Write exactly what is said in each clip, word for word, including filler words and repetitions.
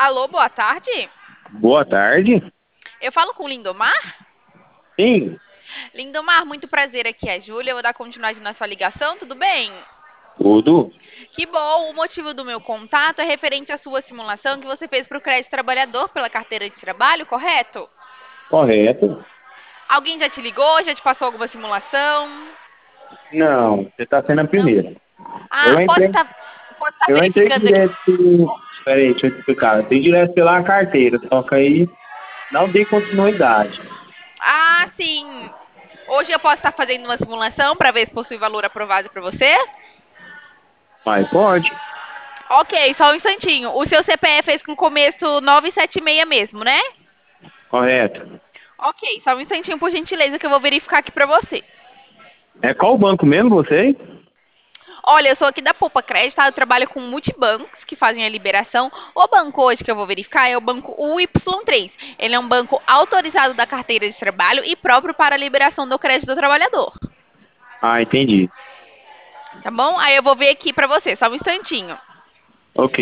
Alô, boa tarde. Boa tarde. Eu falo com o Lindomar? Sim, Lindomar, muito prazer, aqui é a Júlia. Eu vou dar continuidade na sua ligação, tudo bem? tudo Que bom, o motivo do meu contato é referente à sua simulação que você fez para o crédito trabalhador pela carteira de trabalho, correto? correto? Alguém já te ligou, já te passou alguma simulação? Não, você está sendo a Não. primeira. Eu Ah, posso entrei, estar posso estar eu entrei verificando aqui. direto. Espera aí, deixa eu te explicar. Eu entrei direto pela carteira, só que aí não dei continuidade. Ah, sim. Hoje eu posso estar fazendo uma simulação para ver se possui valor aprovado para você? Mas pode, Ok, só um instantinho. O seu C P F fez com começo nove sete seis mesmo, né? correto. Ok, só um instantinho, por gentileza, que eu vou verificar aqui pra você. É qual banco mesmo, você? Olha, eu sou aqui da Poupa Crédito, tá? Eu trabalho com multibancos que fazem a liberação. O banco hoje que eu vou verificar é o banco U Y três. Ele é um banco autorizado da carteira de trabalho e próprio para a liberação do crédito do trabalhador. Ah, entendi. Tá bom? Aí eu vou ver aqui pra você, só um instantinho. Ok.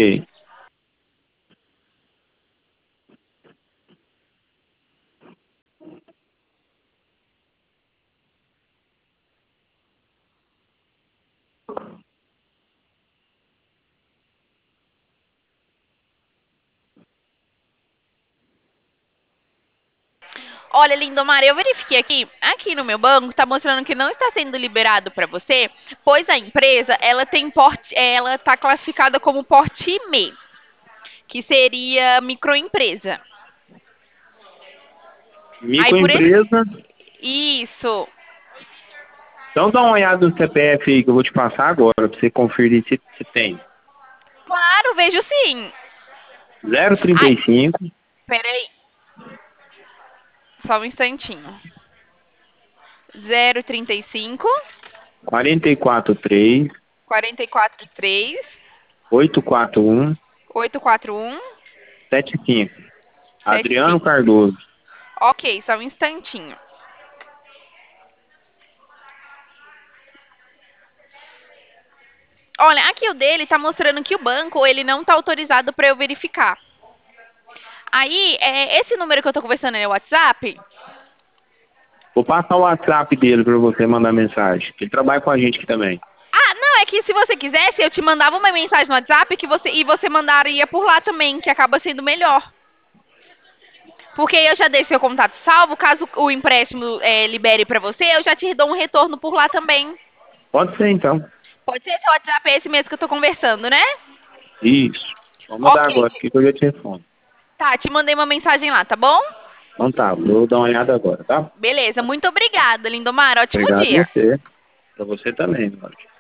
Olha, Lindomar, eu verifiquei aqui, aqui no meu banco, tá mostrando que não está sendo liberado para você, pois a empresa, ela tem porte, ela tá classificada como porte M, que seria microempresa. Aí por esse, Microempresa. isso. Então dá uma olhada no C P F aí que eu vou te passar agora, para você conferir se, se tem. Claro, vejo sim. Zero trinta Ai, e cinco, peraí, só um instantinho. Zero trinta e cinco, quarenta e quatro três, quarenta e quatro três, oito quatro um, oito quatro um, sete cinco. sete Adriano cinco. Cardoso. Ok, só um instantinho. Olha, aqui o dele tá mostrando que o banco, ele não tá autorizado para eu verificar. Aí, é, esse número que eu tô conversando é o WhatsApp? Vou passar o WhatsApp dele para você mandar mensagem. Ele trabalha com a gente aqui também. Ah, não, é que se você quisesse, eu te mandava uma mensagem no WhatsApp que você, e você mandaria por lá também, que acaba sendo melhor. Porque eu já dei seu contato salvo, caso o empréstimo é, libere para você, eu já te dou um retorno por lá também. Pode ser então. Pode ser seu WhatsApp, é esse mesmo que eu tô conversando, né? Isso. Vou mandar Ok, agora aqui que eu já te respondo. tá, te mandei uma mensagem lá, tá bom? Então tá, vou dar uma olhada agora, tá? Beleza, muito obrigada, Lindomar, ótimo Obrigado a dia. você. Pra você também, mano.